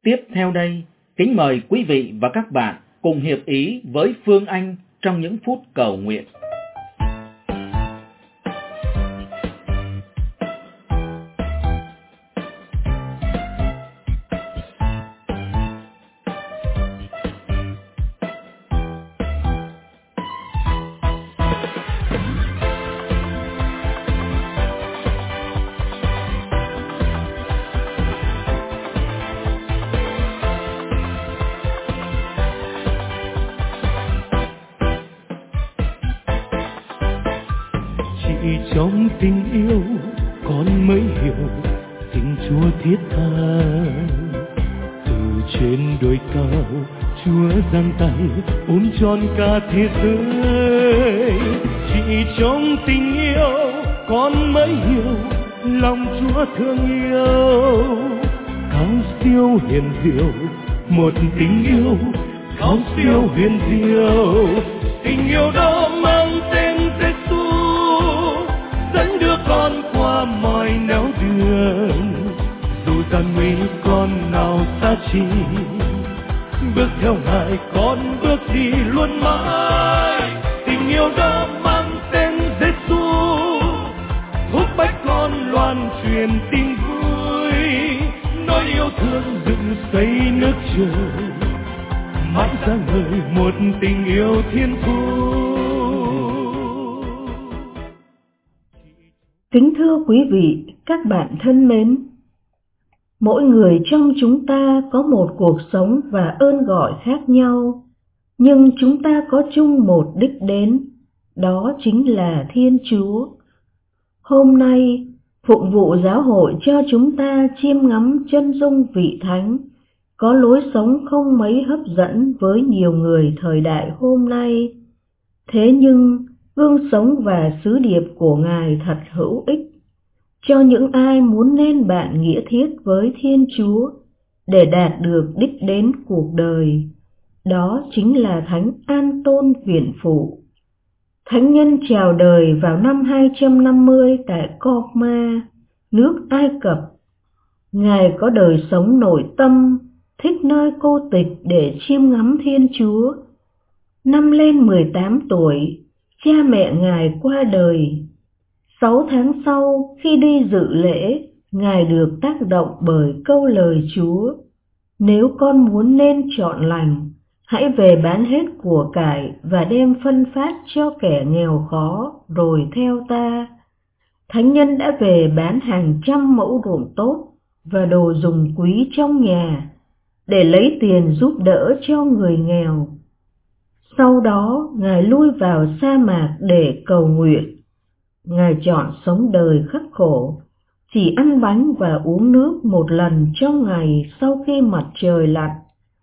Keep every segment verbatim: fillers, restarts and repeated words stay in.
Tiếp theo đây, kính mời quý vị và các bạn cùng hiệp ý với Phương Anh trong những phút cầu nguyện. Trong tình yêu con mới hiểu tình Chúa thiết tha. Từ trên đồi cao Chúa giang tay ôm trọn cả thế giới. Chỉ trong tình yêu con mới hiểu lòng Chúa thương yêu. Cao siêu hiền diệu một tình yêu, cao siêu huyền diệu. Tình yêu đó mang tên Giêsu, dẫn đưa con qua mọi nẻo đường. Dù gian nguy con nào xa chi, bước theo Ngài con bước đi luôn mãi. Tình yêu đó mang tên Giêsu, thúc bách con loan truyền tin vui. Nói yêu thương dựng xây nước trời, mãi ra ngời một tình yêu thiên thu. Kính thưa quý vị, các bạn thân mến, mỗi người trong chúng ta có một cuộc sống và ơn gọi khác nhau, nhưng chúng ta có chung một đích đến, đó chính là Thiên Chúa. Hôm nay, phụng vụ giáo hội cho chúng ta chiêm ngắm chân dung vị Thánh, có lối sống không mấy hấp dẫn với nhiều người thời đại hôm nay. Thế nhưng, gương sống và sứ điệp của Ngài thật hữu ích cho những ai muốn nên bạn nghĩa thiết với Thiên Chúa để đạt được đích đến cuộc đời. Đó chính là Thánh An Tôn Viện Phụ. Thánh nhân chào đời vào năm hai trăm năm mươi tại Copma, nước Ai Cập. Ngài có đời sống nội tâm, thích nơi cô tịch để chiêm ngắm Thiên Chúa. Năm lên mười tám tuổi, cha mẹ Ngài qua đời. Sáu tháng sau, khi đi dự lễ, Ngài được tác động bởi câu lời Chúa: nếu con muốn nên trọn lành, hãy về bán hết của cải và đem phân phát cho kẻ nghèo khó, rồi theo ta. Thánh nhân đã về bán hàng trăm mẫu ruộng tốt và đồ dùng quý trong nhà để lấy tiền giúp đỡ cho người nghèo. Sau đó, Ngài lui vào sa mạc để cầu nguyện. Ngài chọn sống đời khắc khổ, chỉ ăn bánh và uống nước một lần trong ngày sau khi mặt trời lặn.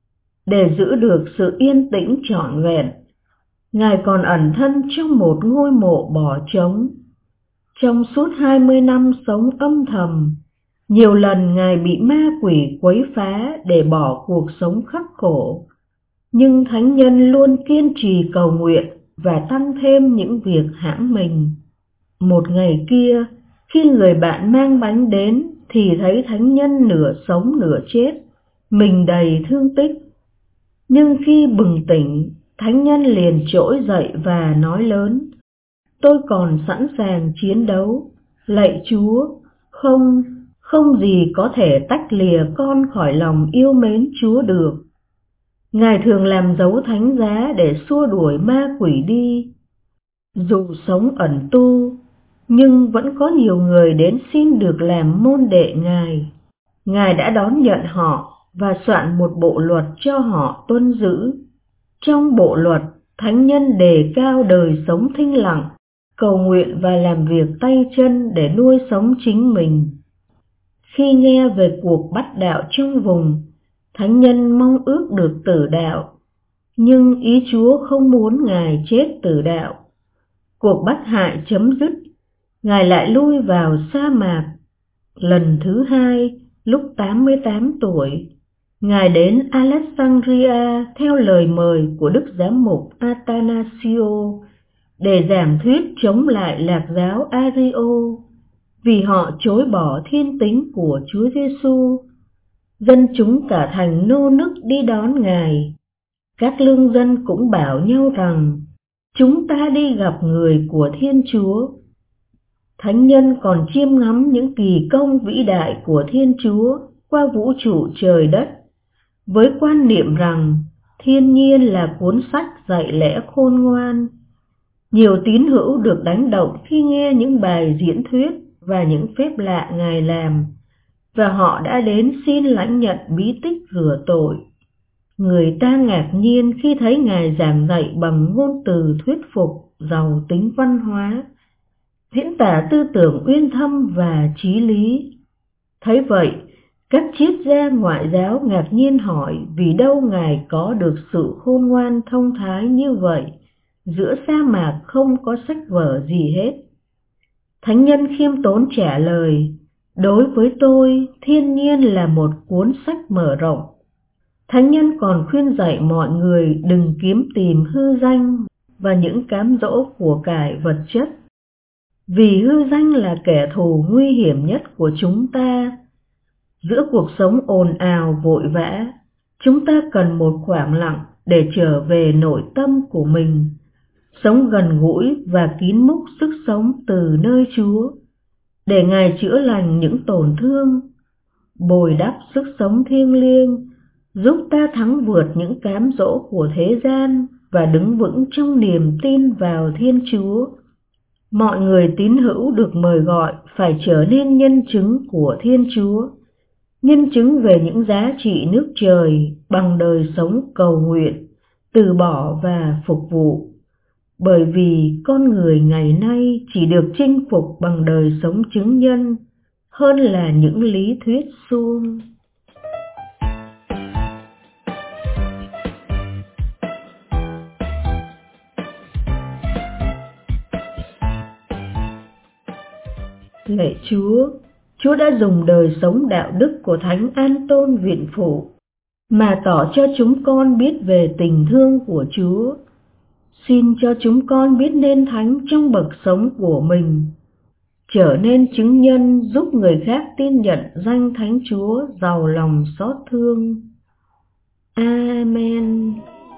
Để giữ được sự yên tĩnh trọn vẹn, Ngài còn ẩn thân trong một ngôi mộ bỏ trống. Trong suốt hai mươi năm sống âm thầm, nhiều lần Ngài bị ma quỷ quấy phá để bỏ cuộc sống khắc khổ. Nhưng thánh nhân luôn kiên trì cầu nguyện và tăng thêm những việc hãm mình. Một ngày kia, khi người bạn mang bánh đến thì thấy thánh nhân nửa sống nửa chết, mình đầy thương tích. Nhưng khi bừng tỉnh, thánh nhân liền trỗi dậy và nói lớn: tôi còn sẵn sàng chiến đấu. Lạy Chúa, không, không gì có thể tách lìa con khỏi lòng yêu mến Chúa được. Ngài thường làm dấu thánh giá để xua đuổi ma quỷ đi. Dù sống ẩn tu, nhưng vẫn có nhiều người đến xin được làm môn đệ Ngài. Ngài đã đón nhận họ và soạn một bộ luật cho họ tuân giữ. Trong bộ luật, thánh nhân đề cao đời sống thinh lặng, cầu nguyện và làm việc tay chân để nuôi sống chính mình. Khi nghe về cuộc bắt đạo trong vùng, thánh nhân mong ước được tử đạo, nhưng ý Chúa không muốn Ngài chết tử đạo. Cuộc bắt hại chấm dứt, Ngài lại lui vào sa mạc. Lần thứ hai, lúc tám mươi tám tuổi, Ngài đến Alexandria theo lời mời của Đức Giám mục Athanasio để giảng thuyết chống lại lạc giáo Ario, vì họ chối bỏ thiên tính của Chúa Giêsu. Dân chúng cả thành nô nức đi đón Ngài. Các lương dân cũng bảo nhau rằng, chúng ta đi gặp người của Thiên Chúa. Thánh nhân còn chiêm ngắm những kỳ công vĩ đại của Thiên Chúa qua vũ trụ trời đất, với quan niệm rằng thiên nhiên là cuốn sách dạy lẽ khôn ngoan. Nhiều tín hữu được đánh động khi nghe những bài diễn thuyết và những phép lạ Ngài làm, và họ đã đến xin lãnh nhận bí tích rửa tội. Người ta ngạc nhiên khi thấy Ngài giảng dạy bằng ngôn từ thuyết phục, giàu tính văn hóa, diễn tả tư tưởng uyên thâm và trí lý. Thấy vậy, các triết gia ngoại giáo ngạc nhiên hỏi vì đâu Ngài có được sự khôn ngoan thông thái như vậy, giữa sa mạc không có sách vở gì hết. Thánh nhân khiêm tốn trả lời, đối với tôi, thiên nhiên là một cuốn sách mở rộng. Thánh nhân còn khuyên dạy mọi người đừng kiếm tìm hư danh và những cám dỗ của cải vật chất, vì hư danh là kẻ thù nguy hiểm nhất của chúng ta. Giữa cuộc sống ồn ào vội vã, chúng ta cần một khoảng lặng để trở về nội tâm của mình, sống gần gũi và kín múc sức sống từ nơi Chúa, để Ngài chữa lành những tổn thương, bồi đắp sức sống thiêng liêng, giúp ta thắng vượt những cám dỗ của thế gian và đứng vững trong niềm tin vào Thiên Chúa. Mọi người tín hữu được mời gọi phải trở nên nhân chứng của Thiên Chúa, nhân chứng về những giá trị nước trời bằng đời sống cầu nguyện, từ bỏ và phục vụ. Bởi vì con người ngày nay chỉ được chinh phục bằng đời sống chứng nhân hơn là những lý thuyết suông. Lạy Chúa, Chúa đã dùng đời sống đạo đức của Thánh An Tôn Viện Phụ mà tỏ cho chúng con biết về tình thương của Chúa. Xin cho chúng con biết nên thánh trong bậc sống của mình, trở nên chứng nhân giúp người khác tin nhận danh Thánh Chúa giàu lòng xót thương. Amen.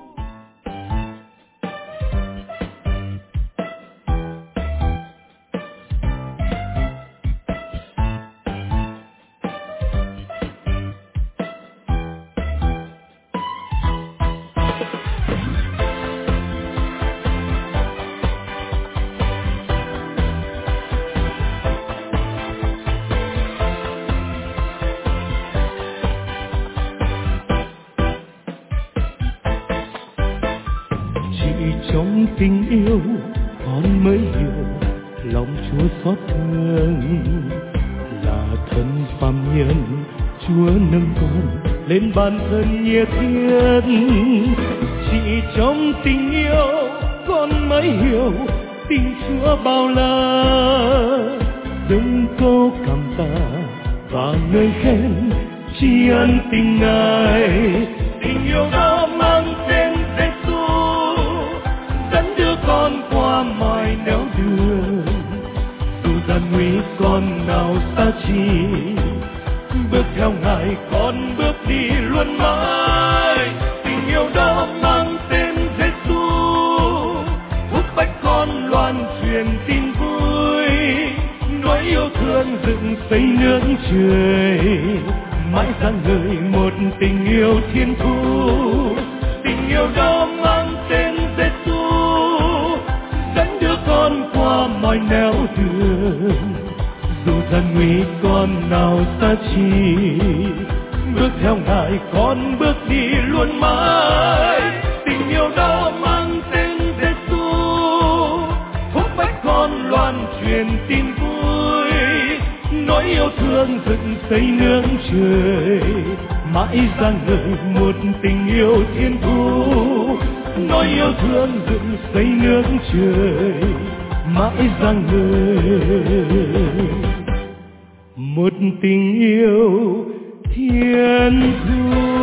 Trong tình yêu con mới hiểu lòng Chúa xót thương, là thân phàm nhân Chúa nâng con lên ban thân nhiệt thiết. Chỉ trong tình yêu con mới hiểu tình Chúa bao la, dâng câu cảm tạ và ngợi khen tri ân tình Ngài. Tình yêu đó mang tên Giêsu, dẫn đưa con qua mọi nẻo đường, dù gian nguy con nào xa chi, bước theo Ngài con bước đi luôn mãi. Tình yêu đó mang tên Giêsu, thúc bách con loan truyền tin vui, nỗi yêu thương dựng xây nước trời, mãi dang ngời một tình yêu thiên thu. Tình yêu đó mang tên Giêsu, dẫn đưa con qua mọi nẻo đường, dù gian nguy con nào xa chi, bước theo Ngài con bước đi luôn mãi. Tình yêu đó mang tên Giêsu, thúc bách con loan truyền tin vui, nỗi yêu thương dựng xây nương trời, mãi dang ngời một tình yêu thiên thu. Nỗi yêu thương dựng xây nương trời, mãi dang ngời một tình yêu thiên thu.